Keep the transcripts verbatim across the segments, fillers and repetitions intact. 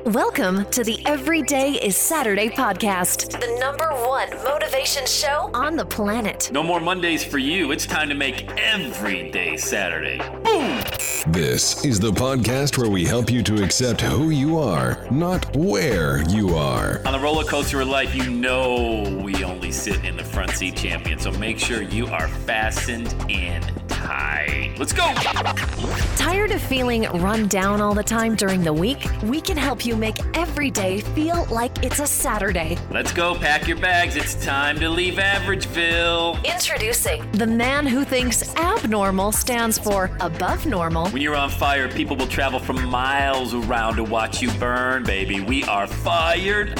Welcome to the Everyday is Saturday podcast, the number one motivation show on the planet. No more Mondays for you. It's time to make every day Saturday. Boom! This is the podcast where we help you to accept who you are, not where you are. On the roller coaster of life, you know we only sit in the front seat, champion. So make sure you are fastened in tight. Let's go! Tired of feeling run down all the time during the week? We can help you make every day feel like it's a Saturday. Let's go, pack your bags. It's time to leave Averageville. Introducing the man who thinks abnormal stands for above normal. When you're on fire, people will travel from miles around to watch you burn, baby. We are fired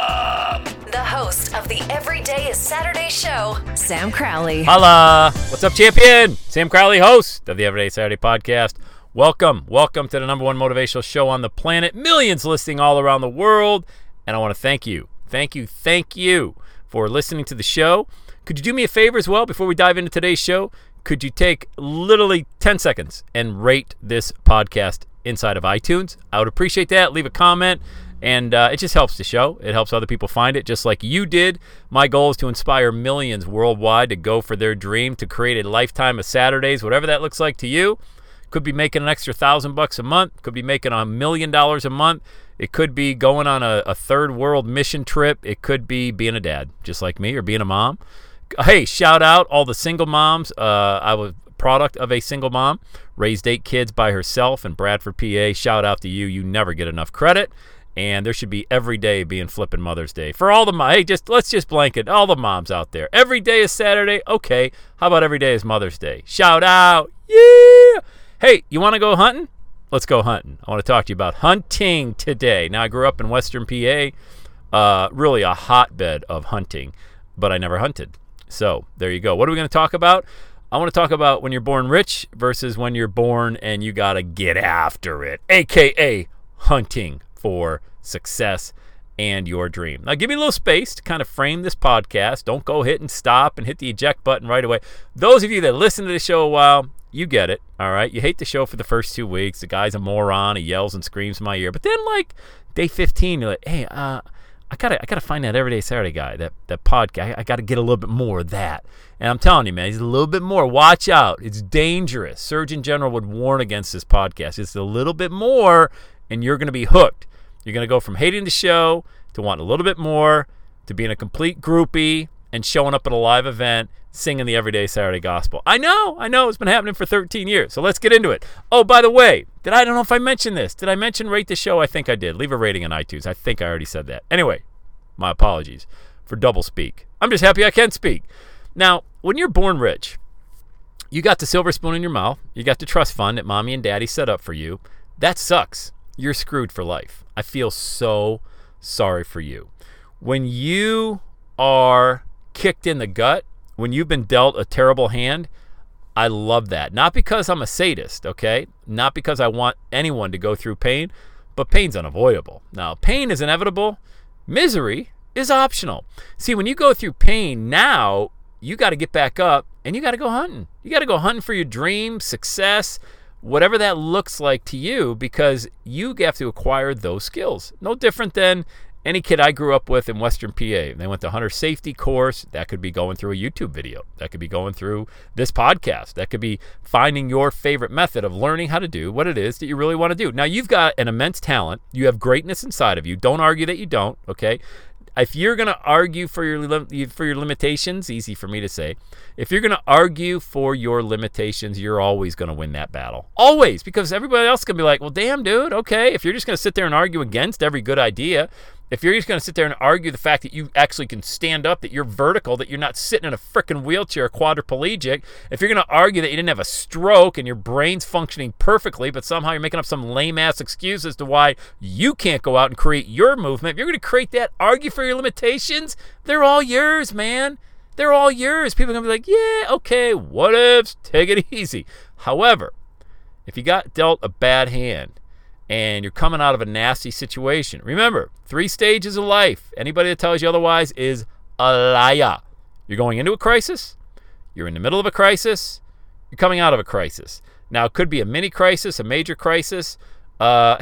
up. The host of the Everyday is Saturday show, Sam Crowley. Holla! What's up, champion? Sam Crowley, host of the Everyday Saturday podcast. Welcome, welcome to the number one motivational show on the planet. Millions listening all around the world. And I want to thank you, thank you, thank you for listening to the show. Could you do me a favor as well before we dive into today's show? Could you take literally ten seconds and rate this podcast inside of iTunes? I would appreciate that. Leave a comment. And uh, it just helps the show. It helps other people find it, just like you did. My goal is to inspire millions worldwide to go for their dream, to create a lifetime of Saturdays, whatever that looks like to you. Could be making an extra thousand bucks a month. Could be making a million dollars a month. It could be going on a, a third world mission trip. It could be being a dad, just like me, or being a mom. Hey, shout out all the single moms. Uh, I was a product of a single mom, raised eight kids by herself in Bradford, P A. Shout out to you. You never get enough credit. And there should be every day being flipping Mother's Day. For all the moms, hey, just, let's just blanket all the moms out there. Every day is Saturday. Okay, how about every day is Mother's Day? Shout out. Yeah. Hey, you want to go hunting? Let's go hunting. I want to talk to you about hunting today. Now, I grew up in Western P A, uh, really a hotbed of hunting, but I never hunted. So there you go. What are we going to talk about? I want to talk about when you're born rich versus when you're born and you got to get after it, a k a hunting for success and your dream. Now, give me a little space to kind of frame this podcast. Don't go hit and stop and hit the eject button right away. Those of you that listen to the show a while, you get it, all right? You hate the show for the first two weeks. The guy's a moron. He yells and screams in my ear. But then, like, day fifteen, you're like, hey, uh, I gotta, I gotta find that Everyday Saturday guy, that that podcast. I, I gotta get a little bit more of that. And I'm telling you, man, he's a little bit more. Watch out. It's dangerous. Surgeon General would warn against this podcast. It's a little bit more, and you're going to be hooked. You're going to go from hating the show to wanting a little bit more to being a complete groupie and showing up at a live event singing the Everyday Saturday gospel. I know, I know. It's been happening for thirteen years. So let's get into it. Oh, by the way, did I, I don't know if I mentioned this. Did I mention rate the show? I think I did. Leave a rating on iTunes. I think I already said that. Anyway, my apologies for double speak. I'm just happy I can speak. Now, when you're born rich, you got the silver spoon in your mouth. You got the trust fund that mommy and daddy set up for you. That sucks. You're screwed for life. I feel so sorry for you. When you are kicked in the gut, when you've been dealt a terrible hand, I love that. Not because I'm a sadist, okay? Not because I want anyone to go through pain, but pain's unavoidable. Now, pain is inevitable. Misery is optional. See, when you go through pain now, you got to get back up and you got to go hunting. You got to go hunting for your dreams, success, whatever that looks like to you, because you have to acquire those skills. No different than any kid I grew up with in Western P A. They went to hunter safety course. That could be going through a YouTube video. That could be going through this podcast. That could be finding your favorite method of learning how to do what it is that you really want to do. Now, you've got an immense talent. You have greatness inside of you. Don't argue that you don't, okay? If you're going to argue for your for your limitations, easy for me to say, if you're going to argue for your limitations, you're always going to win that battle. Always, because everybody else can be like, well, damn, dude, okay. If you're just going to sit there and argue against every good idea, if you're just going to sit there and argue the fact that you actually can stand up, that you're vertical, that you're not sitting in a freaking wheelchair, quadriplegic, if you're going to argue that you didn't have a stroke and your brain's functioning perfectly, but somehow you're making up some lame-ass excuse as to why you can't go out and create your movement, if you're going to create that, argue for your limitations, they're all yours, man. They're all yours. People are going to be like, yeah, okay, what ifs? Take it easy. However, if you got dealt a bad hand, and you're coming out of a nasty situation. Remember, three stages of life. Anybody that tells you otherwise is a liar. You're going into a crisis. You're in the middle of a crisis. You're coming out of a crisis. Now, it could be a mini crisis, a major crisis. Uh, hey,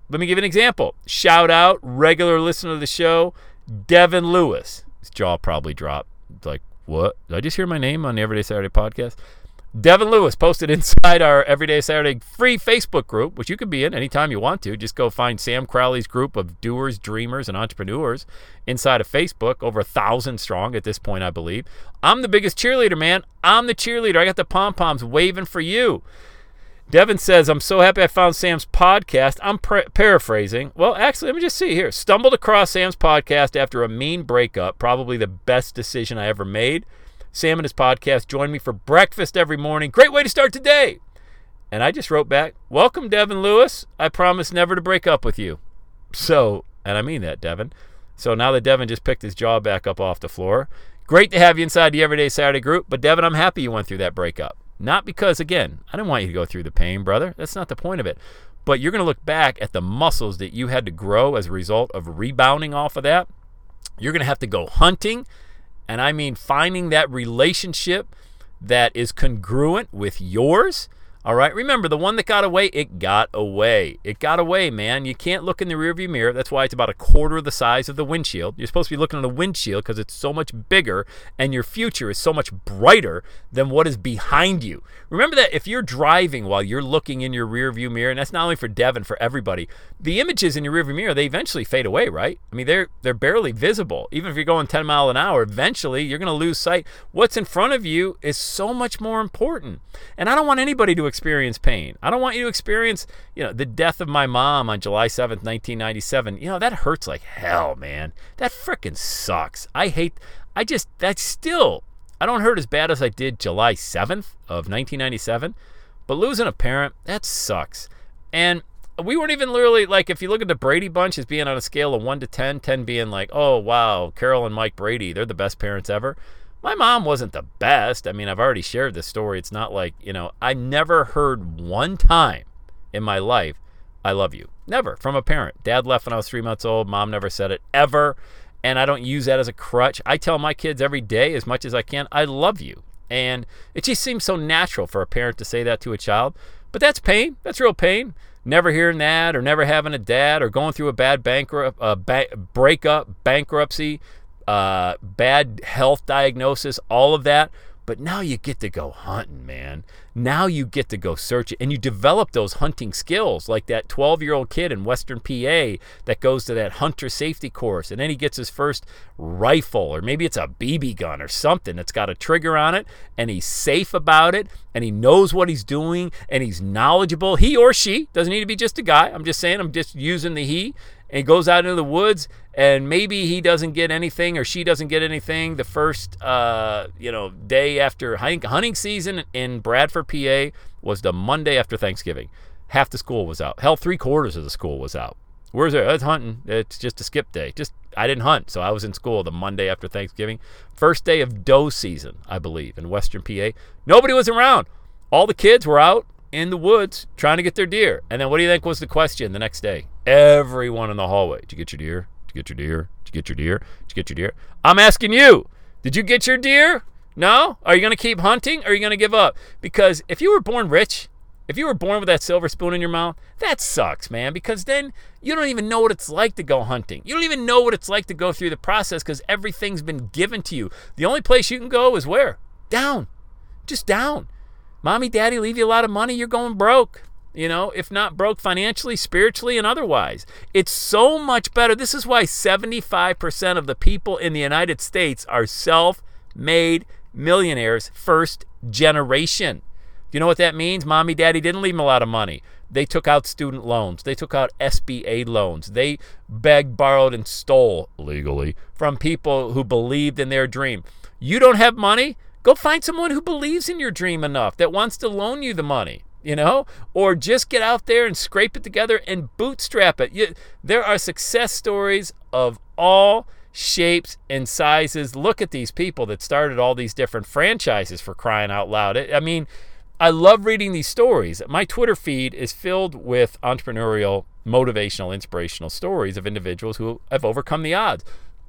let me give you an example. Shout out, regular listener of the show, Devin Lewis. His jaw probably dropped. It's like, what? Did I just hear my name on the Everyday Saturday podcast? Devin Lewis posted inside our Everyday Saturday free Facebook group, which you can be in anytime you want to. Just go find Sam Crowley's group of doers, dreamers, and entrepreneurs inside of Facebook, over a thousand strong at this point, I believe. I'm the biggest cheerleader, man. I'm the cheerleader. I got the pom-poms waving for you. Devin says, I'm so happy I found Sam's podcast. I'm pra- paraphrasing. Well, actually, let me just see here. Stumbled across Sam's podcast after a mean breakup. Probably the best decision I ever made. Sam and his podcast join me for breakfast every morning. Great way to start the day. And I just wrote back, welcome, Devin Lewis. I promise never to break up with you. So, and I mean that, Devin. So now that Devin just picked his jaw back up off the floor, great to have you inside the Everyday Saturday group. But, Devin, I'm happy you went through that breakup. Not because, again, I didn't want you to go through the pain, brother. That's not the point of it. But you're going to look back at the muscles that you had to grow as a result of rebounding off of that. You're going to have to go hunting. And I mean finding that relationship that is congruent with yours. All right. Remember, the one that got away, it got away. It got away, man. You can't look in the rearview mirror. That's why it's about a quarter of the size of the windshield. You're supposed to be looking at the windshield because it's so much bigger and your future is so much brighter than what is behind you. Remember that if you're driving while you're looking in your rearview mirror, and that's not only for Devin, for everybody, the images in your rearview mirror, they eventually fade away, right? I mean, they're they're barely visible. Even if you're going ten miles an hour, eventually you're going to lose sight. What's in front of you is so much more important. And I don't want anybody to experience pain. I don't want you to experience, you know, the death of my mom on July seventh, nineteen ninety-seven. You know, that hurts like hell, man. That frickin' sucks. I hate, I just, that's still, I don't hurt as bad as I did July seventh of nineteen ninety-seven, but losing a parent, that sucks. And we weren't even literally, like, if you look at the Brady bunch as being on a scale of one to ten, ten being like, oh, wow, Carol and Mike Brady, they're the best parents ever. My mom wasn't the best. I mean, I've already shared this story. It's not like, you know, I never heard one time in my life, I love you. Never, from a parent. Dad left when I was three months old. Mom never said it, ever. And I don't use that as a crutch. I tell my kids every day, as much as I can, I love you. And it just seems so natural for a parent to say that to a child. But that's pain. That's real pain. Never hearing that, or never having a dad, or going through a bad bankrupt, uh, ba- breakup, bankruptcy, uh, bad health diagnosis, all of that. But now you get to go hunting, man. Now you get to go search it. And you develop those hunting skills, like that twelve-year-old kid in Western P A that goes to that hunter safety course. And then he gets his first rifle, or maybe it's a B B gun or something that's got a trigger on it. And he's safe about it. And he knows what he's doing. And he's knowledgeable. He or she, doesn't need to be just a guy. I'm just saying, I'm just using the he. And he goes out into the woods, and maybe he doesn't get anything, or she doesn't get anything the first, uh, you know, day after hunting, hunting season in Bradford, P A was the Monday after Thanksgiving. Half the school was out. Hell, three quarters of the school was out. Where's it? It's hunting. It's just a skip day. Just I didn't hunt, so I was in school the Monday after Thanksgiving. First day of doe season, I believe, in Western P A. Nobody was around. All the kids were out in the woods trying to get their deer. And then what do you think was the question the next day? Everyone in the hallway. Did you get your deer? Did you get your deer? Did you get your deer? Did you get your deer? I'm asking you, did you get your deer? No? Are you going to keep hunting, or are you going to give up? Because if you were born rich, if you were born with that silver spoon in your mouth, that sucks, man, because then you don't even know what it's like to go hunting. You don't even know what it's like to go through the process because everything's been given to you. The only place you can go is where? Down. Just down. Mommy, daddy leave you a lot of money, you're going broke. You know, if not broke financially, spiritually, and otherwise. It's so much better. This is why seventy-five percent of the people in the United States are self-made millionaires, first generation. Do you know what that means? Mommy, daddy didn't leave them a lot of money. They took out student loans. They took out S B A loans. They begged, borrowed, and stole legally from people who believed in their dream. You don't have money? Go find someone who believes in your dream enough, that wants to loan you the money, you know, or just get out there and scrape it together and bootstrap it. You, there are success stories of all shapes and sizes. Look at these people that started all these different franchises, for crying out loud. I mean, I love reading these stories. My Twitter feed is filled with entrepreneurial, motivational, inspirational stories of individuals who have overcome the odds.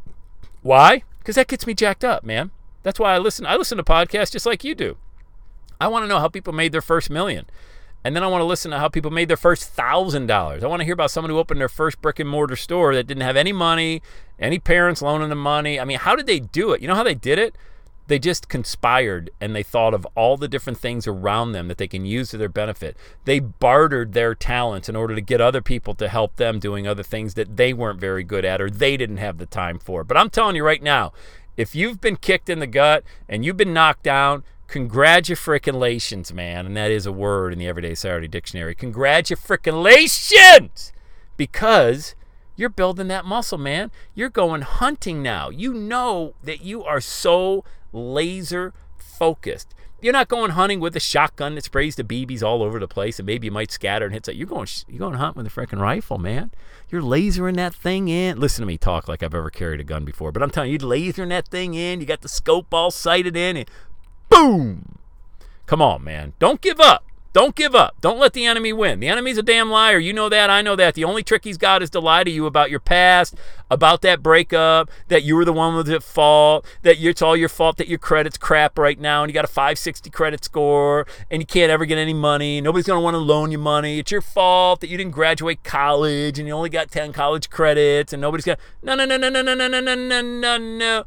Why? Because that gets me jacked up, man. That's why I listen. I listen to podcasts just like you do. I want to know how people made their first million. And then I want to listen to how people made their first one thousand dollars. I want to hear about someone who opened their first brick and mortar store that didn't have any money, any parents loaning them money. I mean, how did they do it? You know how they did it? They just conspired, and they thought of all the different things around them that they can use to their benefit. They bartered their talents in order to get other people to help them doing other things that they weren't very good at or they didn't have the time for. But I'm telling you right now, if you've been kicked in the gut and you've been knocked down, congratulations, man. And that is a word in the Everyday Saturday Dictionary. Congratulations! Because you're building that muscle, man. You're going hunting now. You know that you are so laser focused. You're not going hunting with a shotgun that sprays the B Bs all over the place and maybe you might scatter and hit something. You're going, you're going to hunt with a freaking rifle, man. You're lasering that thing in. Listen to me talk like I've ever carried a gun before, but I'm telling you, you're lasering that thing in. You got the scope all sighted in and boom. Come on, man. Don't give up. Don't give up. Don't let the enemy win. The enemy's a damn liar. You know that. I know that. The only trick he's got is to lie to you about your past, about that breakup, that you were the one with the fault, that it's all your fault that your credit's crap right now and you got a five sixty credit score and you can't ever get any money. Nobody's going to want to loan you money. It's your fault that you didn't graduate college and you only got ten college credits and nobody's got... No, no, no, no, no, no, no, no, no, no, no.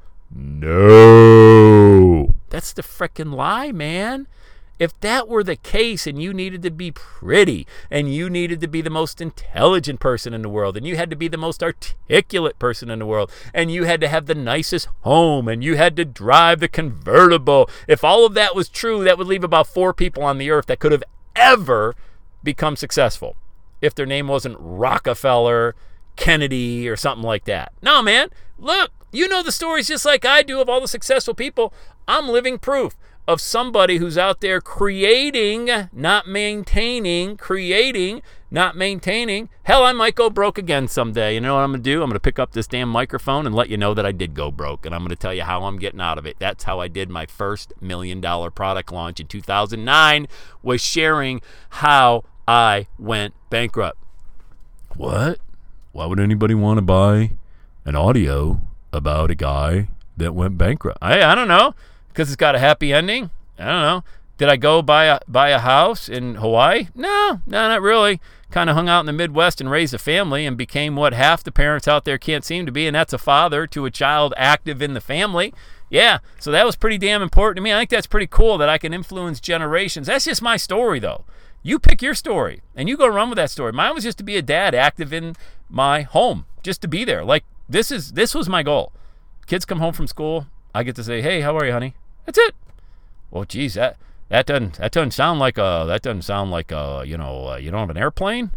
No. That's the frickin' lie, man. If that were the case and you needed to be pretty and you needed to be the most intelligent person in the world and you had to be the most articulate person in the world and you had to have the nicest home and you had to drive the convertible, if all of that was true, that would leave about four people on the earth that could have ever become successful if their name wasn't Rockefeller, Kennedy, or something like that. No, man. Look, you know the stories just like I do of all the successful people. I'm living proof of somebody who's out there creating, not maintaining, creating, not maintaining. Hell, I might go broke again someday. You know what I'm going to do? I'm going to pick up this damn microphone and let you know that I did go broke, and I'm going to tell you how I'm getting out of it. That's how I did my first million-dollar product launch in two thousand nine, was sharing how I went bankrupt. What? Why would anybody want to buy an audio about a guy that went bankrupt? I, I don't know. Because it's got a happy ending? I don't know. Did I go buy a buy a house in Hawaii? No, no, not really. Kind of hung out in the Midwest and raised a family and became what half the parents out there can't seem to be, and that's a father to a child active in the family. Yeah, so that was pretty damn important to me. I think that's pretty cool that I can influence generations. That's just my story, though. You pick your story, and you go run with that story. Mine was just to be a dad active in my home, just to be there. Like, this is this was my goal. Kids come home from school. I get to say, hey, how are you, honey? That's it. Well, geez, that that doesn't that doesn't sound like a that doesn't sound like a you know uh, you don't have an airplane.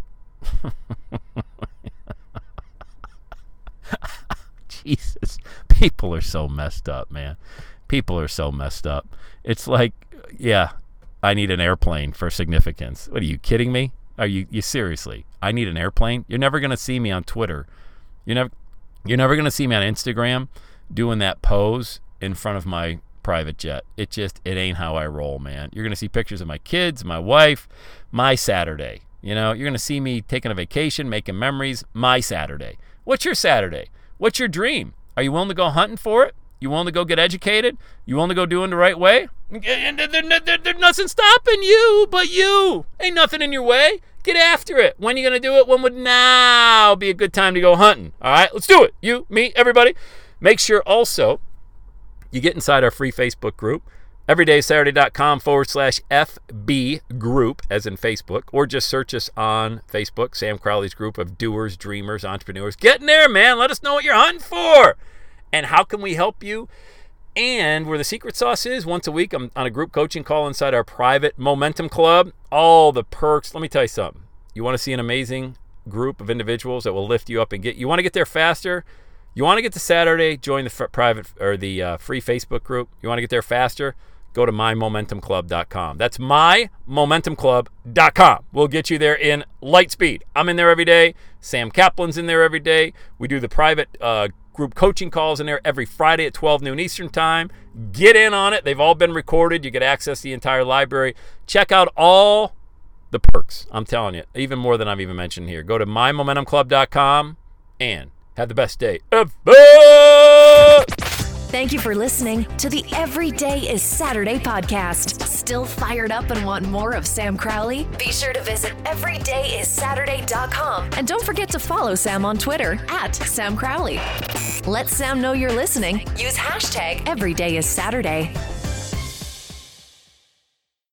Jesus, people are so messed up, man. People are so messed up. It's like, yeah, I need an airplane for significance. What are you kidding me? Are you you seriously? I need an airplane? You're never gonna see me on Twitter. You're never you're never gonna see me on Instagram doing that pose in front of my private jet. It just, it ain't how I roll, man. You're going to see pictures of my kids, my wife, my Saturday. You know, you're going to see me taking a vacation, making memories, my Saturday. What's your Saturday? What's your dream? Are you willing to go hunting for it? You willing to go get educated? You willing to go doing the right way? There's nothing stopping you but you. Ain't nothing in your way. Get after it. When are you going to do it? When would now be a good time to go hunting? All right, let's do it. You, me, everybody. Make sure also you get inside our free Facebook group, everydaysaturday.com forward slash FB group, as in Facebook, or just search us on Facebook, Sam Crowley's group of doers, dreamers, entrepreneurs. Get in there, man. Let us know what you're hunting for. And how can we help you? And where the secret sauce is, once a week, I'm on a group coaching call inside our private Momentum Club. All the perks. Let me tell you something. You want to see an amazing group of individuals that will lift you up and get, you want to get there faster? You want to get to Saturday, join the f- private or the uh, free Facebook group. You want to get there faster? Go to my momentum club dot com. That's my momentum club dot com. We'll get you there in light speed. I'm in there every day. Sam Kaplan's in there every day. We do the private uh, group coaching calls in there every Friday at twelve noon Eastern time. Get in on it. They've all been recorded. You get access to the entire library. Check out all the perks. I'm telling you, even more than I've even mentioned here. Go to my momentum club dot com and have the best day ever. Thank you for listening to the Every Day is Saturday podcast. Still fired up and want more of Sam Crowley? Be sure to visit every day is saturday dot com and don't forget to follow Sam on Twitter at Sam Crowley. Let Sam know you're listening. Use hashtag Every Day is Saturday.